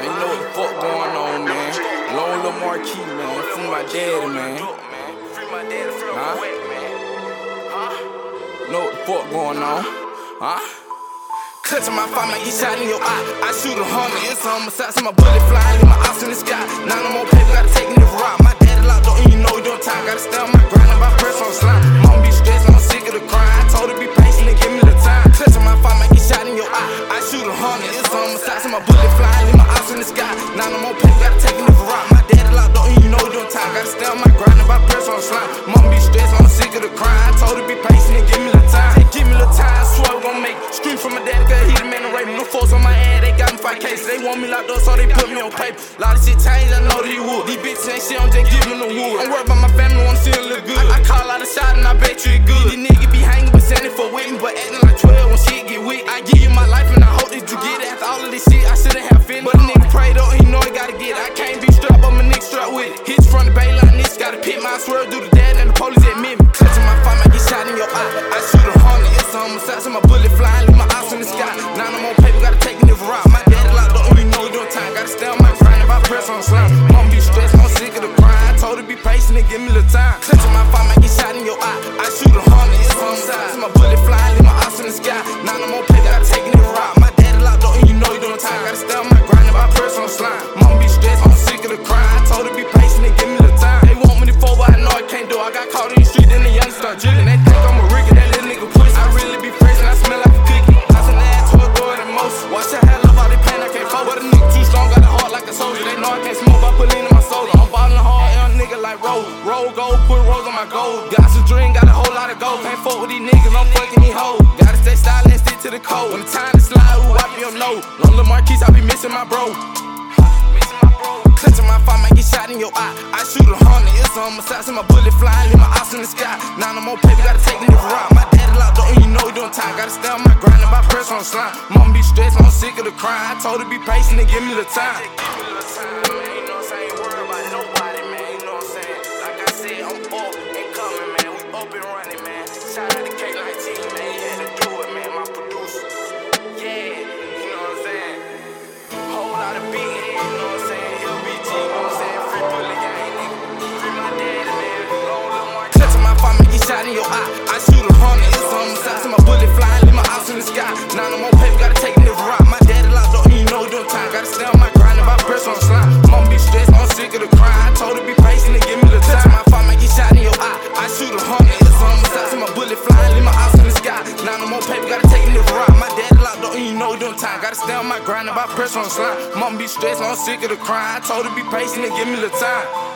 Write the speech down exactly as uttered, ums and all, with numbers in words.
Man, you know what the fuck going on, man. Long Lil Marquis, man. Free my daddy, man. Huh? Know what the fuck going on? Huh? Clutching my fire, might get shot in your eye. I shoot a hundred, it's on my side, so my bullet flying, leave my ops in the sky. Now no more paper, gotta take it to rock. My daddy locked up, and you know he doing time. Gotta stay on my grind, and my press on slime. Mama be stressed, I'm sick of the crime. I told her be patient and give me the time. Clutching my fire, might get shot in your eye. I shoot a hundred, it's on my side, so my bullet flying, leave my ops in the sky. Now no more paper, gotta take it to rock. My daddy locked up, and you know he doing time. Gotta stay on my grind, and my press on slime. Mama be stressed, I'm sick of the crime. I told her be patient and give me the time. Hey, give me the time, I swear we gon' make it. Scream from my daddy, cause he the man to rape me. No force on my head, they got me five cases. They want me locked up, so they put me on paper. Lot of shit changed, I know that he would. These bitches ain't shit, I'm just giving them the wood. I'm worried about my family, wanna see them look good. I, I call out a shot and I bet you it good. These niggas be hanging, but sending for with me, but acting like twelve when shit get weak. I give you my life and I hope that you get it. After all of this shit, I shouldn't have finished. But a nigga prayed up, he know he gotta get it. I can't be strapped, but my nigga strapped with it. Hits from the bayline, niggas gotta pit my swear do the dad and the police admit me. Clutching my fire, might get shot in your eye. I shoot a hundred, it's on my side, so my bullet flying, leave my ops in the sky. Now no more paper, gotta take it to rock. My daddy locked up, and you know he doing time. Gotta stay on my grind, if I press on slime. Mama be stressed, I'm sick of the crime. I told her be patient and give me the time. Clutching my fire, might get shot in your eye. I shoot a hundred, it's on my side, so my bullet flying, leave my ops in the sky. Now no more paper, gotta take it to rock. My daddy locked up, and you know he doing time. Gotta stay on my grind, if I press on slime. Mama be stressed, I'm sick of the crime. I told her be patient and give me the time. They want me to fall, but I know I can't do it. I got caught in the street, then the youngsters start jiggling. They think I'm a rigger, that little nigga pussy. I really be fresh and I smell like a cookie. I send the ass to a door the most. Watch that hell up all the pain, I can't fall. But a nigga too strong, got a heart like a soldier. They know I can't smoke, but I put lean in my soda. I'm ballin' hard, young nigga like roll. Roll gold, put rolls on my gold. Got some dream, got a whole lot of gold. Can't fuck with these niggas, I'm fucking these hoes. Gotta stay silent and stick to the code. When the time to slide, ooh, I be on low. Long Lil Marquis, I be missing my bro. Clutching my fire, might get shot in your eye. I shoot a hundred, it's on my side, so my bullet flying, leave my ops in the sky. Now no more paper, gotta take it to rock. My daddy locked up, and you know he doing time. Gotta stay on my grind, and my press on slime. Mama be stressed, I'm sick of the crime. I told her be patient and give me the time. Give me the time, man. You know what I'm saying? Ain't worried about nobody, man. You know what I'm saying? Like I said, I'm up and coming, man. We up and running, man. Shout out to K nineteen, man. He had to do it, man. My producer. Yeah, you know what I'm saying? Whole lot of big head, you know what I'm saying? You know what I'm saying? Free bullet gang, nigga. Free my daddy, man. Long Lil Marquis. Clutching my fire, might get shot in your eye. I shoot a hundred, it's on my side, so my bullet flying, leave my ops in the sky. Now no more paper, gotta take it to rock. My daddy locked up, and you know he doing time. Gotta stay on my grind, if I press on slime. Mama be stressed, I'm sick of the crime. I told her be patient and give me the time. Clutching my fire, might get shot in your eye. I shoot a hundred, it's on my side, so my bullet flying, leave my ops in the sky. Now no more paper, gotta take it to rock. My daddy locked up, and you know he doing time. Gotta stay on my grind, if I press on slime. Mama be stressed, I'm sick of the crime. I told her be patient and give me the time.